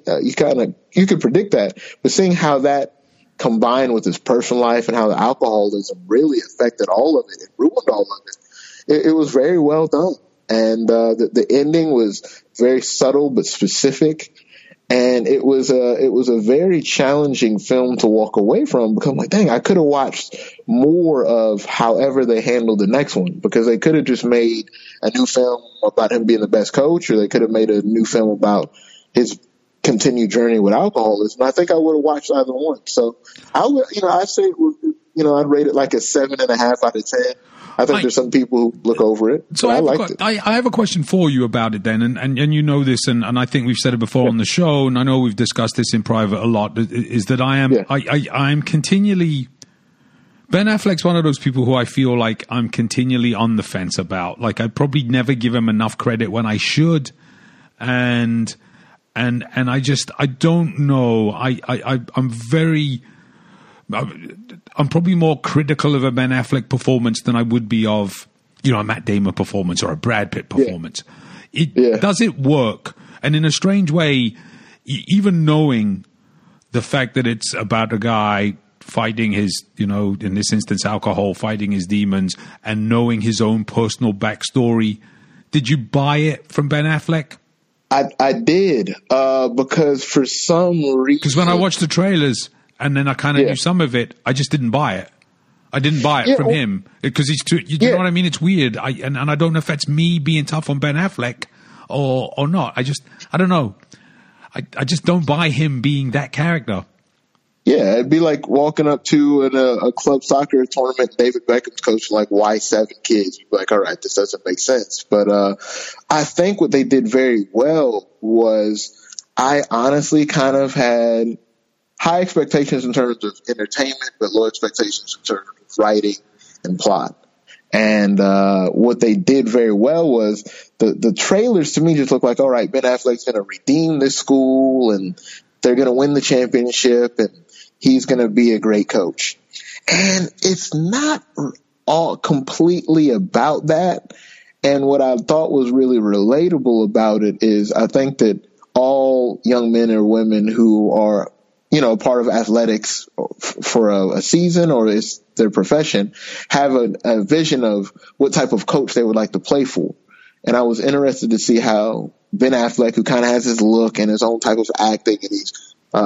you could predict that. But seeing how that combined with his personal life and how the alcoholism really affected all of it and ruined all of it, it was very well done. And the ending was very subtle but specific, and it was a very challenging film to walk away from because I'm like, dang, I could have watched more of however they handled the next one, because they could have just made a new film about him being the best coach, or they could have made a new film about his continued journey with alcoholism. I think I would have watched either one. So I would, I'd say it was, I'd rate it like a 7.5 out of 10. I think there's some people who look over it. So I have a question for you about it then, and you know this, and I think we've said it before on the show, and I know we've discussed this in private a lot, is that I am continually... Ben Affleck's one of those people who I feel like I'm continually on the fence about. Like, I probably never give him enough credit when I should, and I don't know. I'm probably more critical of a Ben Affleck performance than I would be of, a Matt Damon performance or a Brad Pitt performance. Does it work? And in a strange way, even knowing the fact that it's about a guy fighting his, in this instance, alcohol, fighting his demons, and knowing his own personal backstory, did you buy it from Ben Affleck? I did, because for some reason... Because when I watched the trailers... And then I kind of knew some of it. I just didn't buy it. I didn't buy it from him because he's too. You know what I mean? It's weird. And I don't know if that's me being tough on Ben Affleck or not. I don't know. I just don't buy him being that character. Yeah, it'd be like walking up to a club soccer tournament. David Beckham's coach like Y7 kids. You'd be like, all right, this doesn't make sense. But I think what they did very well was I honestly kind of had high expectations in terms of entertainment, but low expectations in terms of writing and plot. And what they did very well was the trailers to me just look like, all right, Ben Affleck's going to redeem this school and they're going to win the championship and he's going to be a great coach. And it's not all completely about that. And what I thought was really relatable about it is I think that all young men or women who are part of athletics for a season or it's their profession, have a vision of what type of coach they would like to play for. And I was interested to see how Ben Affleck, who kind of has his look and his own type of acting, and he's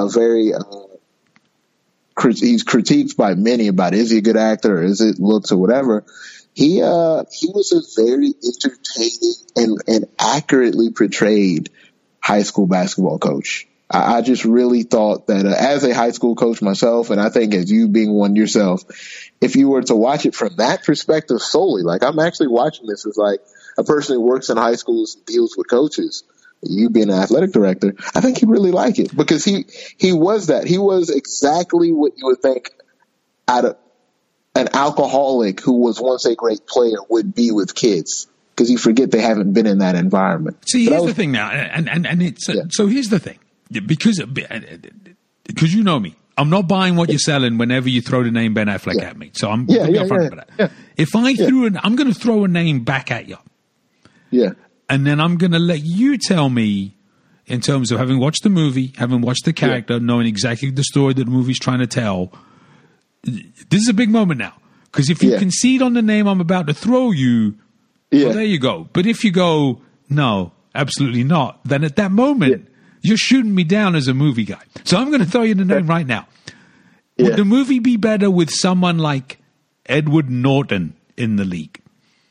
he's critiqued by many about is he a good actor or is it looks or whatever. He was a very entertaining and accurately portrayed high school basketball coach. I just really thought that as a high school coach myself, and I think as you being one yourself, if you were to watch it from that perspective solely, like I'm actually watching this as like a person who works in high schools and deals with coaches, you being an athletic director, I think he'd really like it because he was that. He was exactly what you would think out of an alcoholic who was once a great player would be with kids. Because you forget they haven't been in that environment. See, here's the thing now, and it's so here's the thing. Because you know me, I'm not buying what you're selling whenever you throw the name Ben Affleck at me. So I'm going to be upfront about that. Yeah. If I I'm going to throw a name back at you. Yeah. And then I'm going to let you tell me, in terms of having watched the movie, having watched the character, knowing exactly the story that the movie's trying to tell. This is a big moment now. Because if you concede on the name I'm about to throw you, well, there you go. But if you go, no, absolutely not, then at that moment... You're shooting me down as a movie guy. So I'm going to throw you the name right now. Would the movie be better with someone like Edward Norton in the league?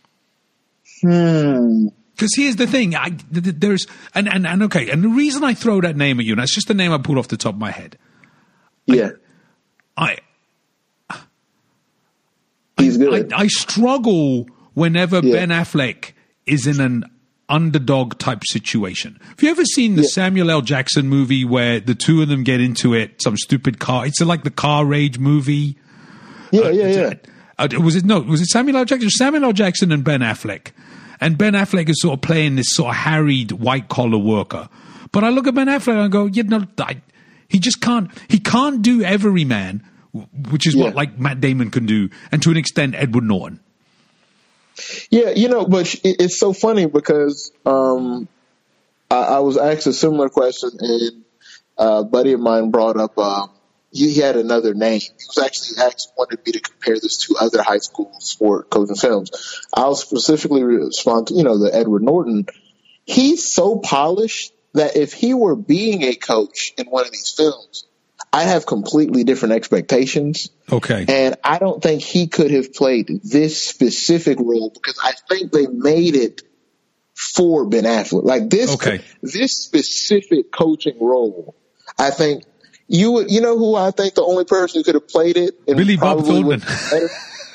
Because here's the thing. There's okay. And the reason I throw that name at you, and that's just the name I pulled off the top of my head. He's good. I struggle whenever Ben Affleck is in an underdog type situation. Have you ever seen the Samuel L. Jackson movie where the two of them get into it, some stupid car? It's like the car rage movie. Was it Samuel L. Jackson? Samuel L. Jackson and Ben Affleck. And Ben Affleck is sort of playing this sort of harried white collar worker. But I look at Ben Affleck and I go, he just can't. He can't do Everyman, which is what like Matt Damon can do, and to an extent Edward Norton. Yeah, but it's so funny because I was asked a similar question, and a buddy of mine brought up he had another name. He was actually wanted me to compare this to other high school sport coaching films. I'll specifically respond to, the Edward Norton. He's so polished that if he were being a coach in one of these films, I have completely different expectations. Okay. And I don't think he could have played this specific role because I think they made it for Ben Affleck. Like this specific coaching role, I think you know who I think the only person who could have played it? And Billy Bob Thornton.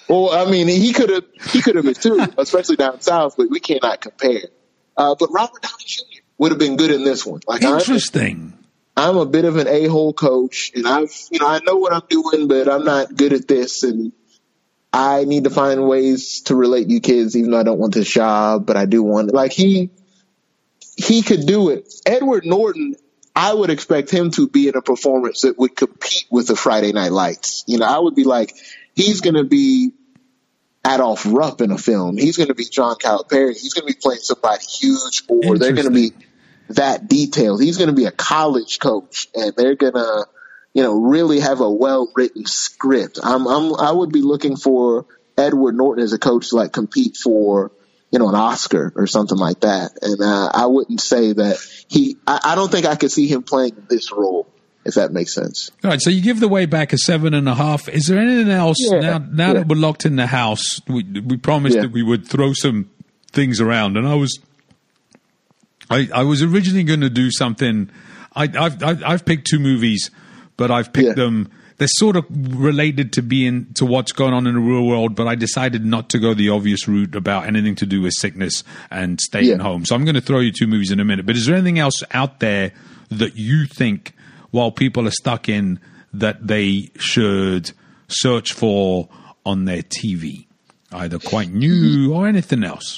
Well, I mean, he could have been too, especially down south, but we cannot compare. But Robert Downey Jr. would have been good in this one. Like, interesting. I'm a bit of an a-hole coach, and I know what I'm doing, but I'm not good at this, and I need to find ways to relate to you kids, even though I don't want this job, but I do want it. Like, he could do it. Edward Norton, I would expect him to be in a performance that would compete with the Friday Night Lights. You know, I would be like, he's going to be Adolph Rupp in a film. He's going to be John Calipari. He's going to be playing somebody huge, or they're going to be that detailed. He's going to be a college coach, and they're going to, really have a well-written script. I would be looking for Edward Norton as a coach to like compete for, an Oscar or something like that. And I wouldn't say that I don't think I could see him playing this role, if that makes sense. All right, so you give The Way Back a 7.5. Is there anything else now that we're locked in the house? We promised that we would throw some things around, and I was originally going to do something. I've picked two movies, but I've picked them. They're sort of related to what's going on in the real world, but I decided not to go the obvious route about anything to do with sickness and staying home. So I'm going to throw you two movies in a minute. But is there anything else out there that you think, while people are stuck in, that they should search for on their TV, either quite new or anything else?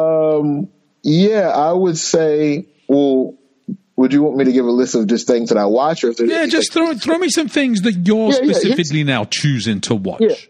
I would say, well, would you want me to give a list of just things that I watch? Or just throw me some things that you're specifically now choosing to watch.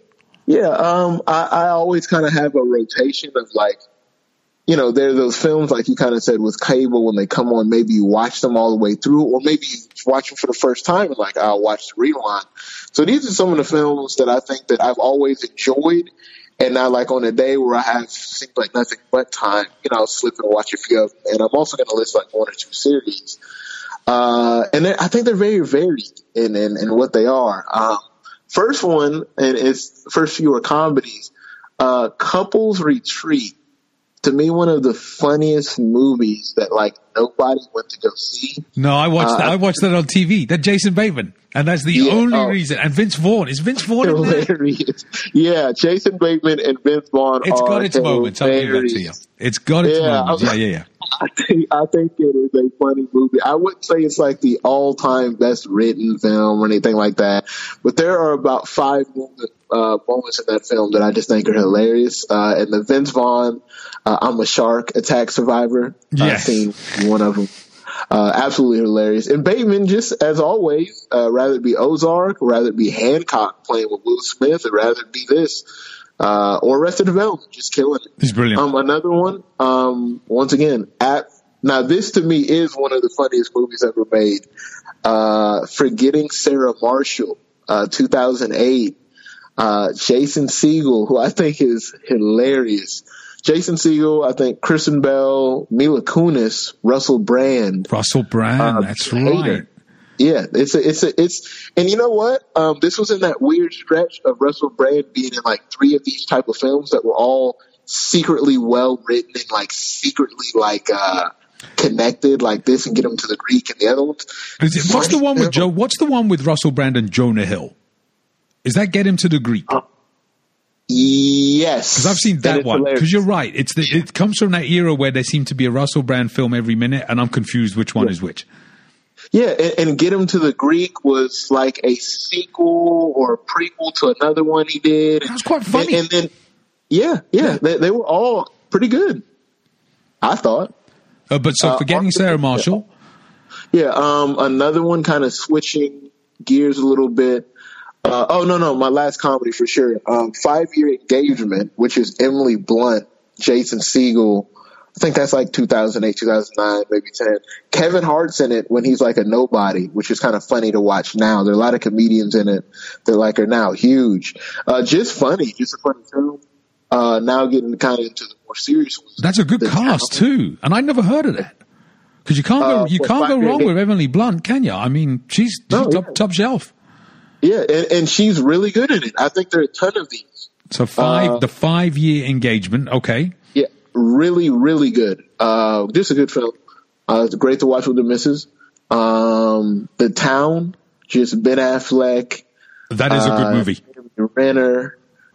I always kind of have a rotation of like, there are those films like you kind of said with cable, when they come on, maybe you watch them all the way through, or maybe you watch them for the first time and like, I'll watch the rewind. So these are some of the films that I think that I've always enjoyed. And now, like, on a day where I have seems like nothing but time, I'll slip and watch a few of them. And I'm also going to list like one or two series. And I think they're very varied in what they are. First one, and it's first few are comedies. Couples Retreat. To me, one of the funniest movies that like nobody went to go see. No, I watched that on TV. That Jason Bateman, and that's the only reason. And Vince Vaughn. Is Vince Vaughn hilarious? Yeah, Jason Bateman and Vince Vaughn. It's got its moments. I'll give that to you. It's got its moments. Yeah. I think it is a funny movie. I wouldn't say it's like the all-time best written film or anything like that, but there are about 5 moments in that film that I just think are hilarious. And the Vince Vaughn, I'm a Shark Attack Survivor. I've seen one of them. Absolutely hilarious. And Bateman, just as always, rather it be Ozark, rather it be Hancock playing with Will Smith, or rather it be this. Or Arrested Development, just killing it. He's brilliant. Another one, once again, now this to me is one of the funniest movies ever made. Forgetting Sarah Marshall, 2008. Jason Segel, who I think is hilarious. Jason Segel, I think Kristen Bell, Mila Kunis, Russell Brand. That's right. Yeah, it's, and you know what? This was in that weird stretch of Russell Brand being in like 3 of these type of films that were all secretly well written and like secretly like connected, like this, and Get Him to the Greek and the other ones. What's the one with Joe? What's the one with Russell Brand and Jonah Hill? Is that Get Him to the Greek? Yes, because I've seen that one. Because you're right, it comes from that era where there seemed to be a Russell Brand film every minute, and I'm confused which one is which. Yeah, and Get Him to the Greek was like a sequel or a prequel to another one he did. That was quite funny. And then, they were all pretty good, I thought. But Forgetting Sarah Marshall. Yeah, another one kind of switching gears a little bit. My last comedy for sure. 5 Year Engagement, which is Emily Blunt, Jason Segel. I think that's like 2008, 2009, maybe 10. Kevin Hart's in it when he's like a nobody, which is kind of funny to watch now. There are a lot of comedians in it that like are now huge. Just funny, just a funny film. Now getting kind of into the more serious ones. That's a good cast too, and I never heard of that. Because you can't go wrong with Emily Blunt, can you? I mean, she's top shelf. Yeah, and she's really good in it. I think there are a ton of these. So the 5 Year Engagement, okay. Yeah, really, really good. Just a good film. It's great to watch with the missus. The Town, just Ben Affleck. That is a good movie. Renner.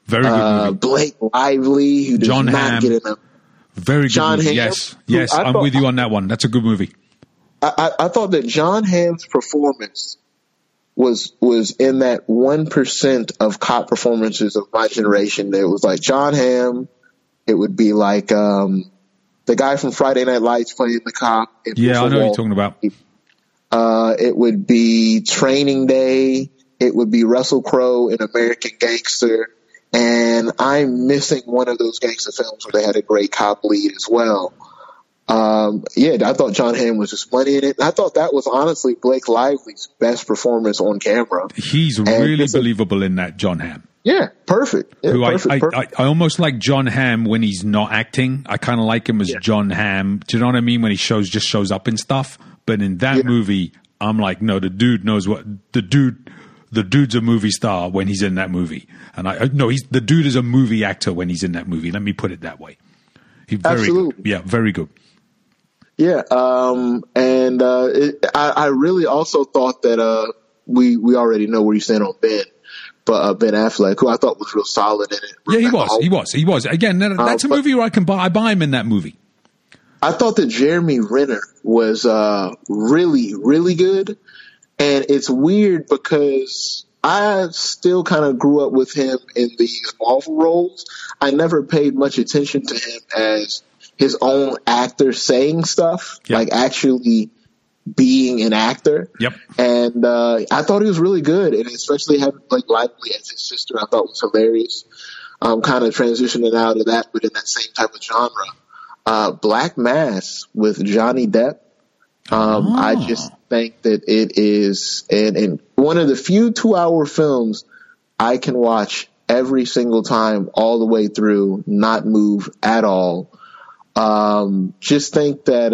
Very good movie. Blake Lively, who does John not Hamm. get enough. Very good John movie. Hamm, Yes, I'm with you on that one. That's a good movie. I thought that John Hamm's performance was in that 1% of cop performances of my generation. It was like John Hamm. It would be like the guy from Friday Night Lights playing the cop. Yeah, I know what you're talking about. It would be Training Day. It would be Russell Crowe in American Gangster. And I'm missing one of those gangster films where they had a great cop lead as well. I thought John Hamm was just money in it. I thought that was honestly Blake Lively's best performance on camera. He's really believable in that, John Hamm. Yeah, perfect. Yeah, I almost like John Hamm when he's not acting. I kind of like him as John Hamm. Do you know what I mean? When he just shows up in stuff. But in that movie, I'm like, no, the dude knows what the dude's a movie star when he's in that movie. And the dude is a movie actor when he's in that movie. Let me put it that way. Absolutely. Good. Yeah, very good. Yeah. I really also thought that, we already know where you stand on Ben, but Ben Affleck, who I thought was real solid in it. Yeah, he was. Again, that's a movie where I buy him in that movie. I thought that Jeremy Renner was really, really good. And it's weird because I still kind of grew up with him in these Marvel roles. I never paid much attention to him as his own actor saying stuff, like actually being an actor. Yep. And I thought he was really good. And especially having Blake Lively as his sister, I thought was hilarious. Kind of transitioning out of that, but in that same type of genre. Black Mass with Johnny Depp. I just think that it is and one of the few 2-hour films I can watch every single time all the way through, not move at all. Just think that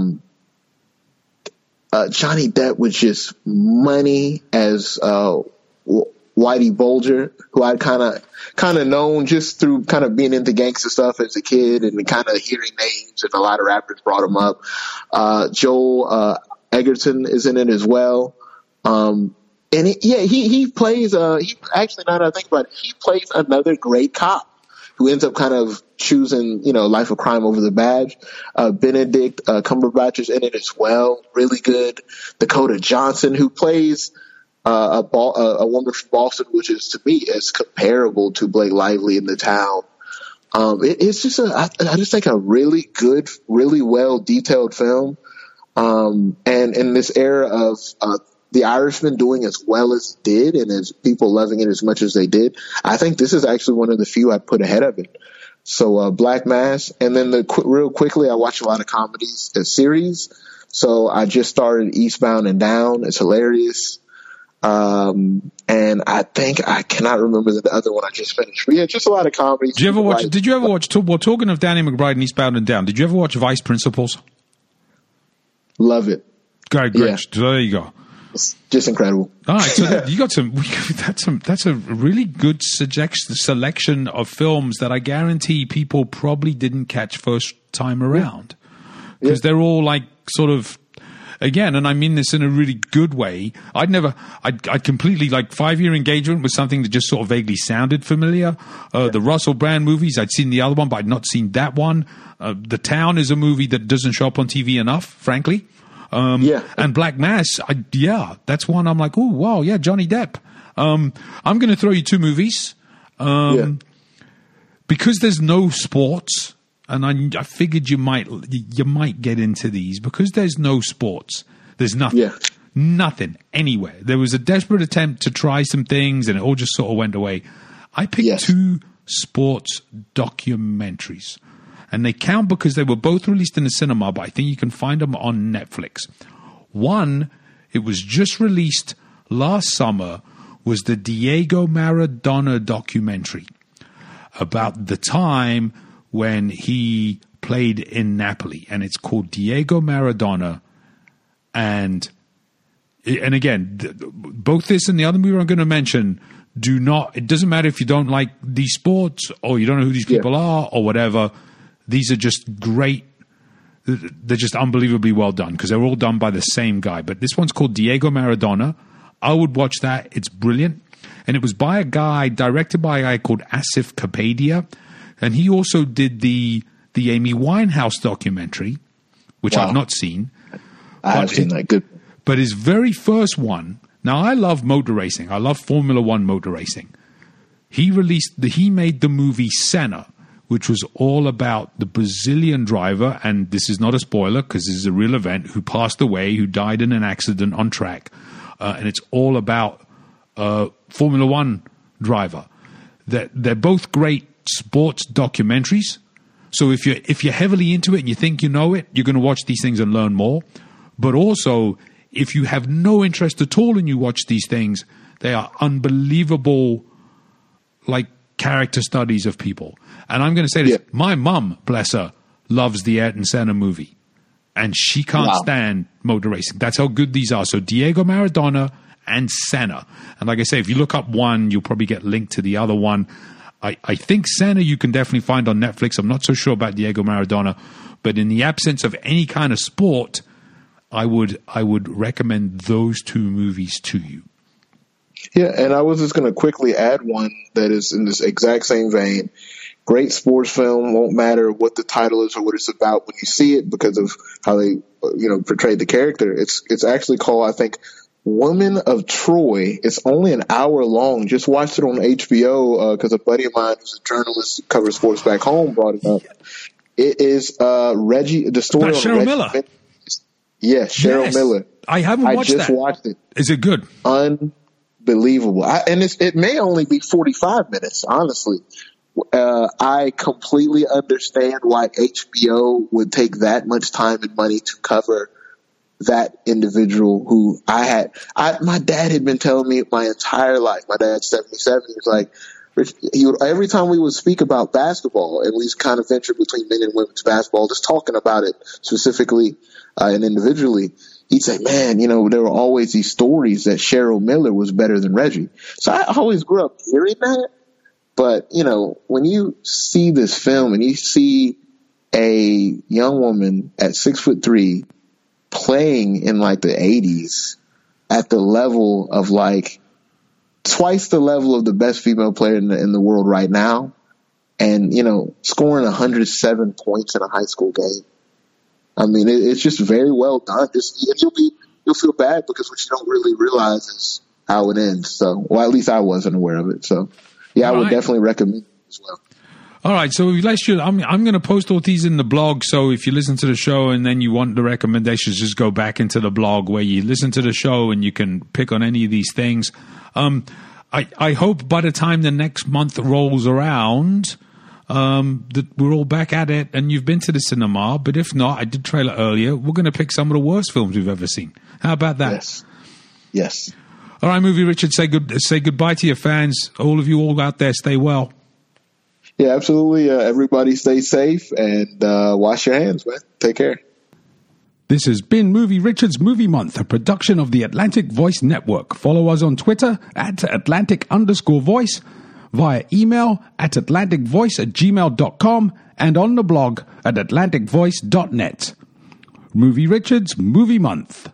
Johnny Depp was just money as Whitey Bulger, who I'd kind of known just through kind of being into gangster stuff as a kid and kind of hearing names, and a lot of rappers brought him up. Joel Egerton is in it as well. And he plays he actually, now that I think about it, he plays another great cop who ends up kind of choosing, life of crime over the badge. Benedict Cumberbatch is in it as well. Really good. Dakota Johnson, who plays a woman from Boston, which is to me is comparable to Blake Lively in The Town. It's just I just think a really good, really well detailed film. And in this era of The Irishman doing as well as it did, and as people loving it as much as they did, I think this is actually one of the few I'd put ahead of it. So Black Mass, and then real quickly, I watch a lot of comedies as series. So I just started Eastbound and Down. It's hilarious. And I think I cannot remember the other one I just finished. But yeah, just a lot of comedies. Did you ever watch, talking of Danny McBride and Eastbound and Down, did you ever watch Vice Principals? Love it. Great. Yeah. So there you go. It's just incredible. All right, so you got that's a really good selection of films that I guarantee people probably didn't catch first time around, because they're all like sort of, again, and I mean this in a really good way. I'd completely, like, 5-Year Engagement was something that just sort of vaguely sounded familiar. The Russell Brand movies, I'd seen the other one, but I'd not seen that one. The Town is a movie that doesn't show up on TV enough, frankly. And Black Mass, that's one I'm like, oh, wow, yeah, Johnny Depp. I'm going to throw you 2 movies. Because there's no sports, and I figured you might get into these, because there's no sports. There's nothing. Yeah. Nothing anywhere. There was a desperate attempt to try some things, and it all just sort of went away. I picked 2 sports documentaries. And they count because they were both released in the cinema, but I think you can find them on Netflix. One, it was just released last summer, was the Diego Maradona documentary about the time when he played in Napoli. And it's called Diego Maradona. And again, both this and the other movie I'm going to mention, it doesn't matter if you don't like these sports or you don't know who these people are or whatever. These are just great. They're just unbelievably well done because they're all done by the same guy. But this one's called Diego Maradona. I would watch that. It's brilliant. and it was by a guy, directed by a guy called Asif Kapadia, and he also did the Amy Winehouse documentary, which I've not seen. I've seen that. Good. But his very first one. Now, I love motor racing. I love Formula One motor racing. He made the movie Senna, which was all about the Brazilian driver, and this is not a spoiler because this is a real event, who passed away, who died in an accident on track. And it's all about Formula One driver. They're both great sports documentaries. So if you're heavily into it and you think you know it, you're going to watch these things and learn more. But also, if you have no interest at all and you watch these things, they are unbelievable, like, character studies of people. And I'm going to say this. Yeah. My mum, bless her, loves the Ayrton Senna movie. And she can't stand motor racing. That's how good these are. So Diego Maradona and Senna. And like I say, if you look up one, you'll probably get linked to the other one. I think Senna you can definitely find on Netflix. I'm not so sure about Diego Maradona. But in the absence of any kind of sport, I would recommend those two movies to you. Yeah, and I was just going to quickly add one that is in this exact same vein. Great sports film, won't matter what the title is or what it's about when you see it because of how they, portrayed the character. It's actually called, I think, Women of Troy. It's only an hour long. Just watched it on HBO because a buddy of mine who's a journalist who covers sports back home brought it up. It is Reggie, the story about of Cheryl Reggie Miller. Yes, Cheryl Miller. I haven't watched that. I just watched it. Is it good? Unbelievable. And it may only be 45 minutes, honestly. I completely understand why HBO would take that much time and money to cover that individual who my dad had been telling me my entire life. My dad's 77. He was like, every time we would speak about basketball, and we kind of ventured between men and women's basketball, just talking about it specifically and individually, he'd say, man, there were always these stories that Cheryl Miller was better than Reggie. So I always grew up hearing that. But, when you see this film and you see a young woman at 6'3" playing in like the 80s at the level of like twice the level of the best female player in the world right now, and, scoring 107 points in a high school game. I mean, it's just very well done. You'll feel bad because what you don't really realize is how it ends. So, well, at least I wasn't aware of it. So, yeah, I would definitely recommend it as well. All right, so I'm going to post all these in the blog. So if you listen to the show and then you want the recommendations, just go back into the blog where you listen to the show and you can pick on any of these things. I hope by the time the next month rolls around, that we're all back at it and you've been to the cinema. But if not, I did trailer earlier. We're going to pick some of the worst films we've ever seen. How about that? Yes. All right, Movie Richard, say goodbye to your fans. All of you all out there, stay well. Yeah, absolutely. Everybody stay safe and wash your hands, man. Take care. This has been Movie Richard's Movie Month, a production of the Atlantic Voice Network. Follow us on Twitter at Atlantic_voice, via email at atlanticvoice@gmail.com, and on the blog at atlanticvoice.net. Movie Richard's Movie Month.